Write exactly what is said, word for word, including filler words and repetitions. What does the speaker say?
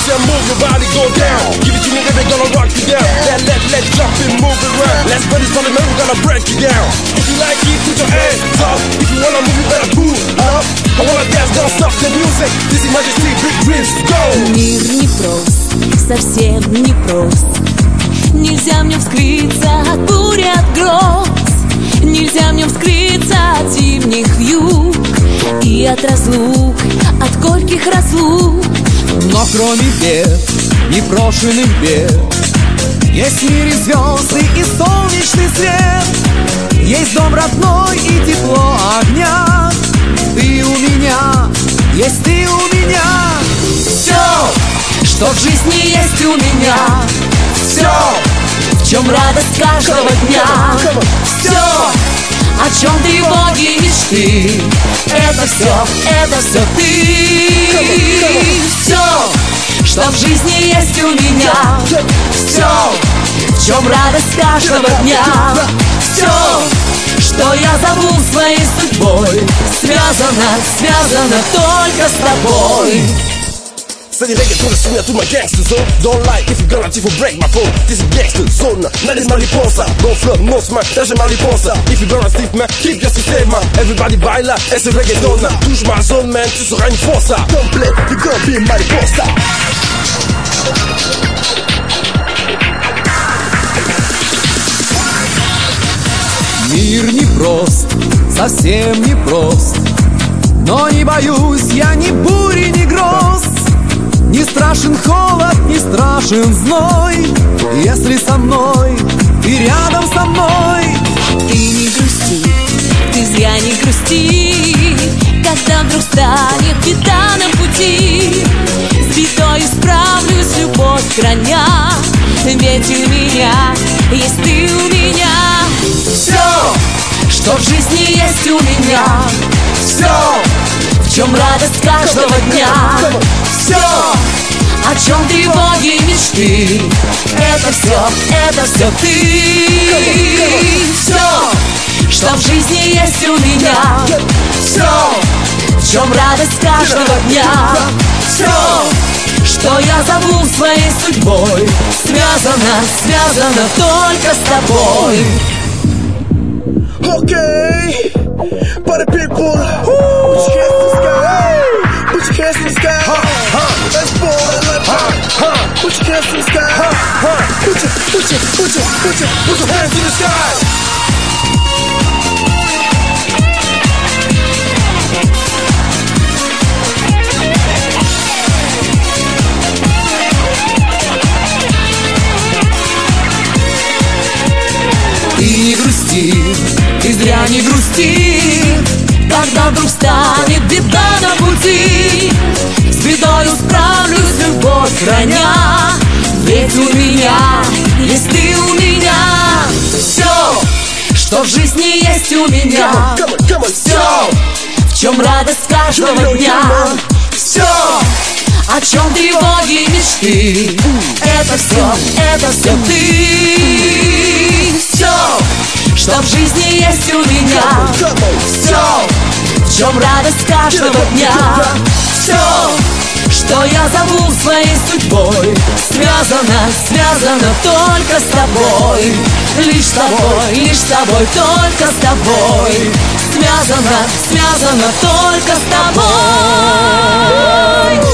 and move your body, go down. Give it to me, baby, gonna rock you down. Let, let, let's jump and move around. Let's put this on the man, we're gonna break you down. If you like it, put your hands up. If you wanna move, you better move up. I wanna dance, don't stop the music. This is Majesty, big dreams, go. Мир непрост, совсем непрост. Нельзя в нем скрыться от бури, от гроз. Нельзя в нем скрыться от зимних вьюг и от разлук, от горьких разлук. Но кроме бед, непрошенных бед, есть в мире звезды и солнечный свет. Есть дом родной и тепло огня. Ты у меня, есть ты у меня. Все, что в жизни есть у меня. Все, в чем радость каждого дня. Все, о чем тревоги мечты. Это все, это все ты. Все, что в жизни есть у меня. Все, в чем радость каждого дня. Все, что я зову своей судьбой, связано, связано только с тобой. Steady reggaeton, swing to my gangster zone. Don't lie if you gonna till break my phone. This is gangster zone, not this mariposa. Don't flood, no smack, that's a mariposa. If you gonna sleep, man, keep your system, man. Everybody baila, it's a reggaeton. Touche ma zone, man, tu seras une force. Don't play, you gonna be mariposa. Мир непрост, совсем непрост. Но не боюсь я ни бури, ни гроз. Не страшен холод, не страшен зной. Если со мной, ты рядом со мной. Ты не грусти, ты зря не грусти. Когда вдруг станет беда на пути, с бедой справлюсь, любовь храня. Ведь у меня есть ты у меня. Все, что в жизни есть у меня. Все, в чем радость каждого дня. Все, о чем тревоги мечты. Это все, это все ты. Все, что в жизни есть у меня. Все, в чем радость каждого дня. Все, что я зову своей судьбой, связано, связано только с тобой. Okay, party people, put your hands in the sky, put your hands in the sky, let's ball and let pop. Put your hands in the sky, put your, put your, put your, put your, put your hands in the sky. Ты не грусти, ты зря не грусти. Когда вдруг станет беда на пути, с бедою справлюсь, любовь храня. Ведь у меня есть ты у меня. Все, что в жизни есть у меня. Все, в чем радость каждого дня. Все, о чем тревоги мечты. Это все, это все ты. Все, что в жизни есть у меня. Все, в чем радость каждого дня. Все, что я зову своей судьбой, связано, связано только с тобой. Лишь с тобой, лишь с тобой, только с тобой. Связано, связано только с тобой.